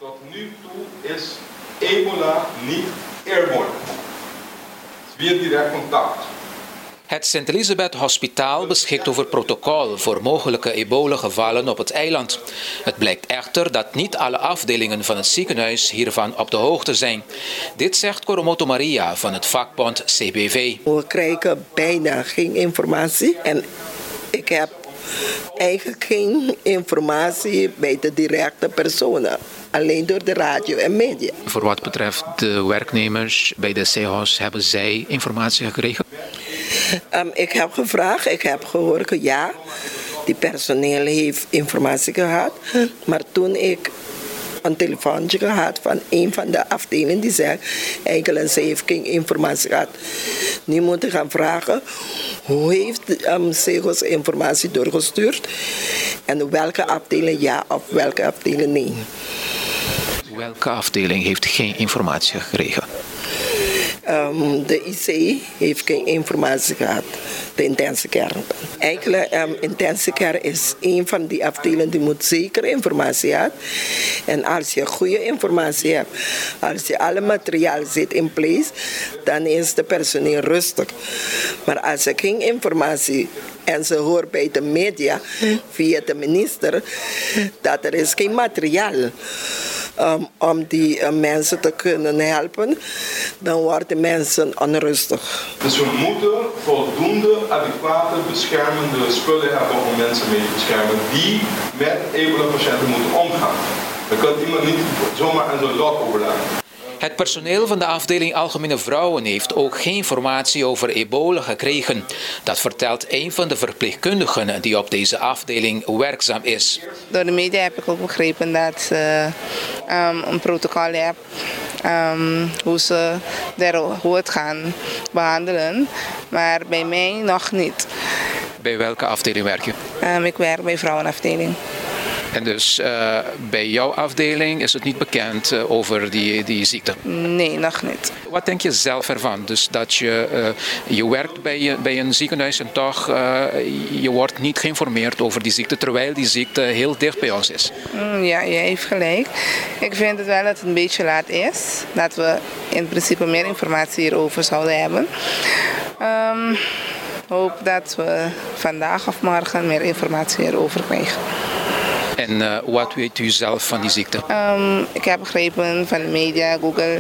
Tot nu toe is ebola niet airborne. Het is weer direct contact. Het Sint Elisabeth Hospitaal beschikt over protocol voor mogelijke ebola-gevallen op het eiland. Het blijkt echter dat niet alle afdelingen van het ziekenhuis hiervan op de hoogte zijn. Dit zegt Koromoto Maria van het vakbond CBV. We krijgen bijna geen informatie en ik heb eigenlijk geen informatie bij de directe personen. Alleen door de radio en media. Voor wat betreft de werknemers bij de CEHOS, hebben zij informatie gekregen? Ik heb gevraagd, ik heb gehoord, ja, die personeel heeft informatie gehad. Maar toen ik een telefoontje gehad van een van de afdelingen die zei, eigenlijk ze heeft geen informatie gehad. Nu moet ik gaan vragen, hoe heeft CEHOS informatie doorgestuurd en welke afdeling ja of welke afdeling nee. Welke afdeling heeft geen informatie gekregen? De IC heeft geen informatie gehad, de intensive care. Eigenlijk, intensive care is een van die afdelingen die moet zeker informatie hebben. En als je goede informatie hebt, als je alle materiaal zit in place, dan is de personeel rustig. Maar als je geen informatie en ze hoort bij de media via de minister dat er is geen materiaal om die mensen te kunnen helpen, dan worden mensen onrustig. Dus we moeten voldoende adequate beschermende spullen hebben om mensen mee te beschermen die met ebola-patiënten moeten omgaan. Je kunt iemand niet zomaar aan zijn lot overlaten. Het personeel van de afdeling Algemene Vrouwen heeft ook geen informatie over ebola gekregen. Dat vertelt een van de verpleegkundigen die op deze afdeling werkzaam is. Door de media heb ik ook begrepen dat ze een protocol hebben, hoe het gaan behandelen. Maar bij mij nog niet. Bij welke afdeling werk je? Ik werk bij vrouwenafdeling. En dus bij jouw afdeling is het niet bekend over die ziekte? Nee, nog niet. Wat denk je zelf ervan? Dus dat je werkt bij een ziekenhuis en toch je wordt niet geïnformeerd over die ziekte, terwijl die ziekte heel dicht bij ons is. Ja, je heeft gelijk. Ik vind het wel dat het een beetje laat is. Dat we in principe meer informatie hierover zouden hebben. Hoop dat we vandaag of morgen meer informatie hierover krijgen. En wat weet u zelf van die ziekte? Ik heb begrepen van de media, Google,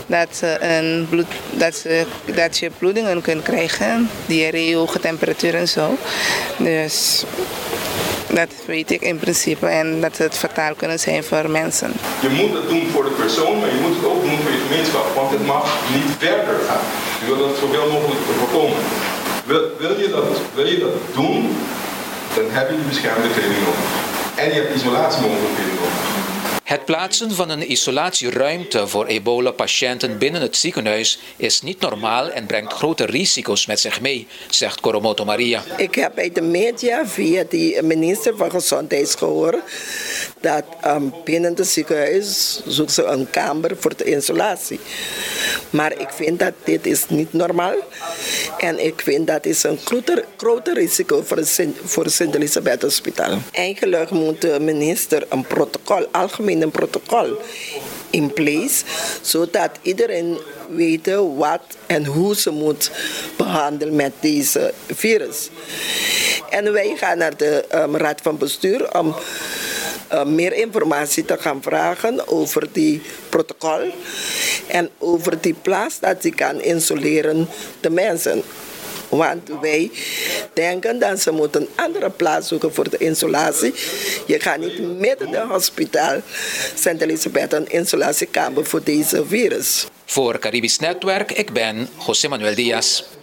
dat je bloedingen kunt krijgen, diarree, hoge temperatuur en zo. Dus dat weet ik in principe en dat het fataal kunnen zijn voor mensen. Je moet het doen voor de persoon, maar je moet het ook doen voor je gemeenschap, want het mag niet verder gaan. Je wil dat zoveel mogelijk voorkomen. Wil je dat doen, dan heb je de beschermde kleding nodig. En je hebt isolatiemogelijkheden nodig. Het plaatsen van een isolatieruimte voor ebola-patiënten binnen het ziekenhuis is niet normaal en brengt grote risico's met zich mee, zegt Koromoto Maria. Ik heb bij de media via de minister van Gezondheid gehoord dat binnen het ziekenhuis zoeken ze een kamer voor de isolatie. Maar ik vind dat dit is niet normaal en ik vind dat is een groter risico voor het Sint Elisabeth Hospitaal. Eigenlijk moet de minister een protocol, algemeen een protocol in place, zodat iedereen weet wat en hoe ze moet behandelen met deze virus. En wij gaan naar de raad van bestuur om meer informatie te gaan vragen over die protocol en over die plaats dat die kan isoleren de mensen. Want wij denken dat ze moeten een andere plaats zoeken voor de isolatie. Je gaat niet midden in het hospitaal Sint Elisabeth een isolatiekamer voor deze virus. Voor Caribisch Netwerk, ik ben José Manuel Diaz.